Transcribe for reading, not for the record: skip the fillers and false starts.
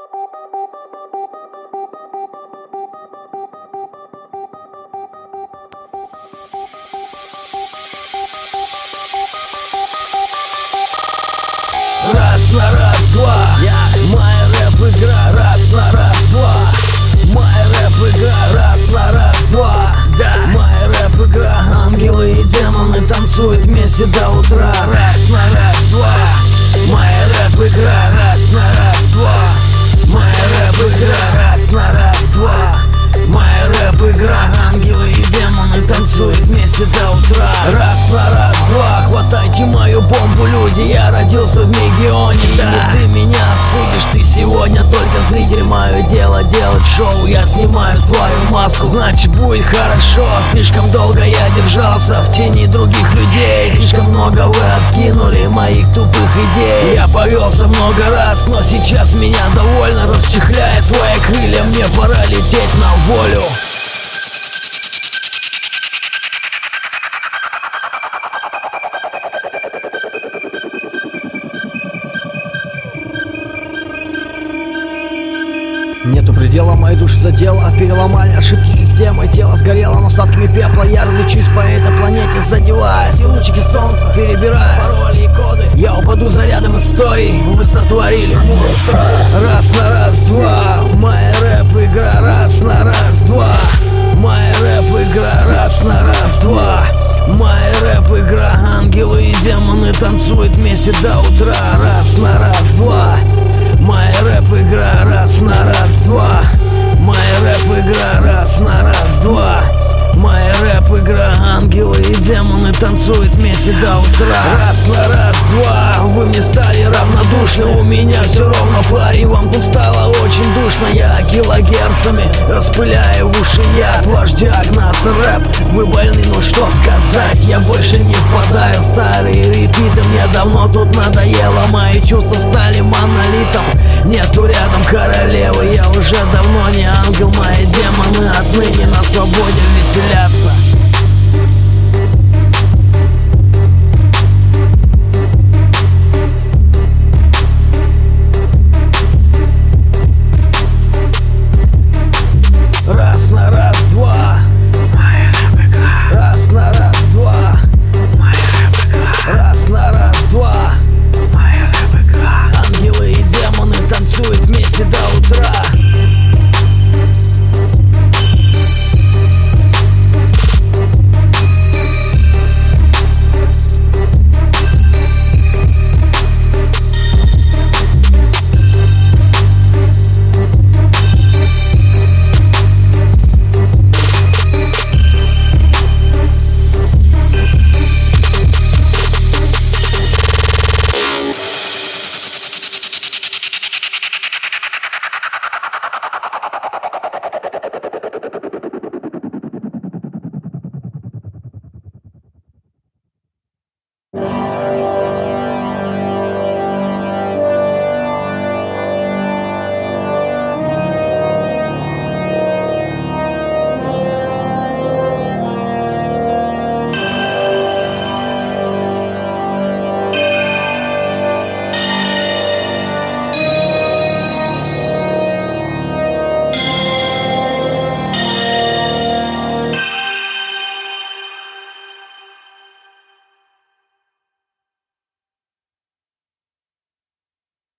Раз на раз, два, моя рэп-игра. Раз на раз, два, моя рэп-игра. Раз на раз, два, моя рэп-игра. Ангелы и демоны танцуют вместе до утра. Раз на раз, два, моя рэп-игра. Раз на раз, два, моя рэп-игра. Раз на раз, два, моя рэп-игра. Ангелы и демоны танцуют вместе до утра. Раз на раз, два, хватайте мою бомбу, люди. Я родился в Мегионе, и не ты меня осудишь. Ты сегодня только зритель, мое дело делать шоу. Я снимаю свою маску, значит будет хорошо. Слишком долго я держался в тени других людей. Слишком много вы откинули моих тупых идей. Я повелся много раз, но сейчас меня довольно. Расчехляя свои крылья, мне пора лететь на волю. Нету предела, моей души задела. Переломали ошибки системы. Тело сгорело, но остатками пепла. Я различусь по этой планете, задевая эти лучики солнца, перебирая пароли и коды. Я упаду зарядом историй. Вы сотворили монстра. Раз на раз, два, моя рэп-игра. Раз на раз, два, моя рэп-игра. Раз на раз, два, моя рэп-игра. Ангелы и демоны танцуют вместе до утра. Раз на раз, два, моя рэп-игра. Раз на раз, два, моя рэп-игра. Раз на раз, два, моя рэп-игра. Ангелы и демоны танцуют вместе до утра. Раз на раз, два, вы мне стали равнодушны. У меня все ровно, парень, вам тут стало очень душно. Я килогерцами распыляю в уши яд. Ваш диагноз рэп, вы больны, ну что сказать. Я больше не впадаю в старые репиты. Мне давно тут надоело, мои чувства стали монолитом.